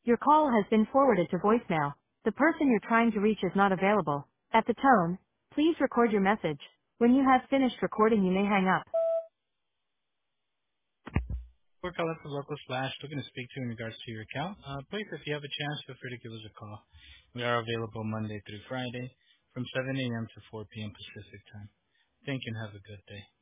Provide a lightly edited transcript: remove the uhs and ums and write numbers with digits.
Your call has been forwarded to voicemail. The person you're trying to reach is not available. At the tone, please record your message. When you have finished recording, you may hang up. We're calling for local slash looking to speak to you in regards to your account. Please, if you have a chance, feel free to give us a call. We are available Monday through Friday from 7 a.m. to 4 p.m. Pacific time. Thank you and have a good day.